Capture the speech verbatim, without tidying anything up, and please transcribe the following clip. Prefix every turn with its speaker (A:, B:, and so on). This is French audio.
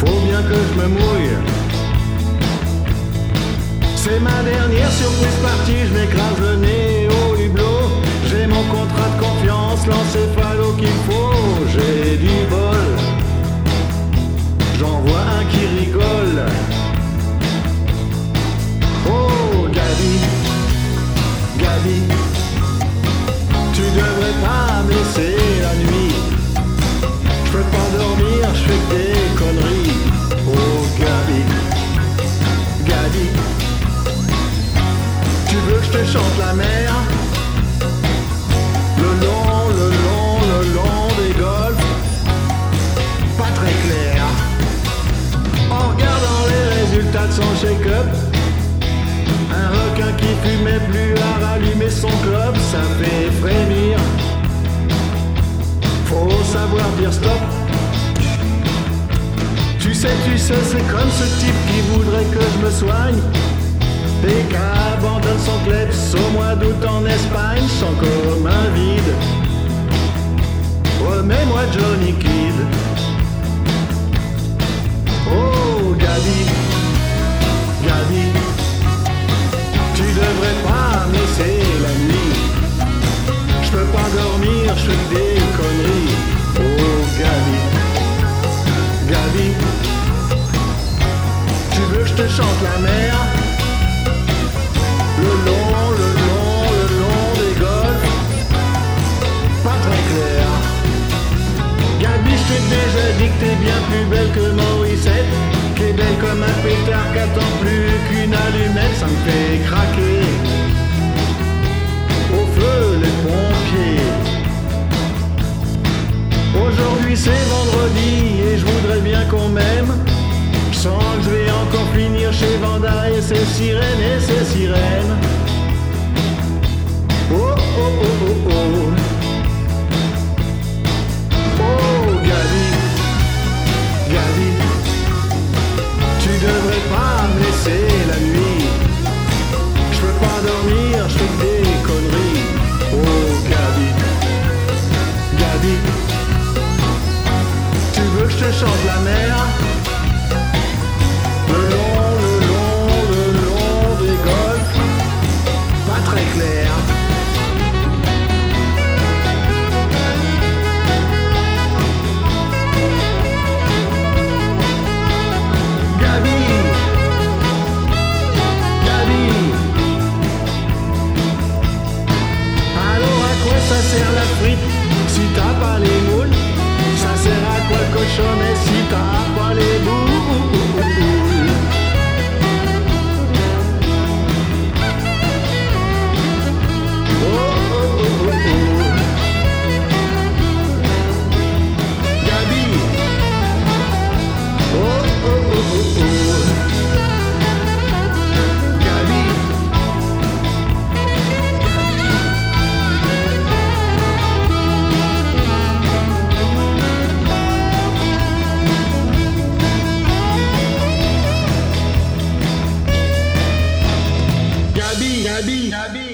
A: faut bien que je me mouille. C'est ma dernière surprise partie, je m'écrase le nez au hublot. J'ai mon contrat de confiance, l'encéphalo qu'il faut. J'ai du bol, j'en vois un qui rigole. Oh Gabi, Gabi, tu devrais pas me laisser la nuit. Je peux pas dormir, je fais que des conneries. Oh Gabi, Gabi, tu veux que je te chante la mer? Le long, le long, le long des golfs, pas très clair. En regardant les résultats de son shake-up, un requin qui fumait plus à rallumer son club, ça fait frémir. Faut savoir dire stop. Tu sais, tu sais, c'est comme ce type qui voudrait que je me soigne et qu'abandonne son kleps au mois d'août en Espagne, sans comme un vide. Remets-moi Johnny Kid. Oh Gabi, Gabi, tu devrais pas me laisser la nuit. Je peux pas dormir, je fais des conneries. Oh Gabi, Gabi, tu veux que je te chante la mer? Le long, le long, le long des golfs, pas très clair. Gabi, je t'ai déjà dit que t'es bien plus belle que Morissette, qui est belle comme un pétard, qu'attend plus qu'une allumette, ça me fait craquer. Au feu les pompiers. Aujourd'hui c'est vendredi et je voudrais bien qu'on m'aime. Je sens que je vais encore finir chez Vanda et ses sirènes et ses sirènes. Oh oh oh oh oh. Oh Gabi, Gabi, tu devrais pas me laisser la nuit. Je peux pas dormir, je fais que des conneries. Oh Gabi, Gabi, tu veux que je te chante la mer? Le long, le long, le long des golfs, pas très clair. Gabi, Gabi, alors à quoi ça sert la frite si t'as pas les moules? Ça sert à quoi le cochonnet si t'as pas les boules? Oh oh oh oh oh. Gabi. Oh oh oh oh oh. Gabi. Gabi, Gabi, Gabi.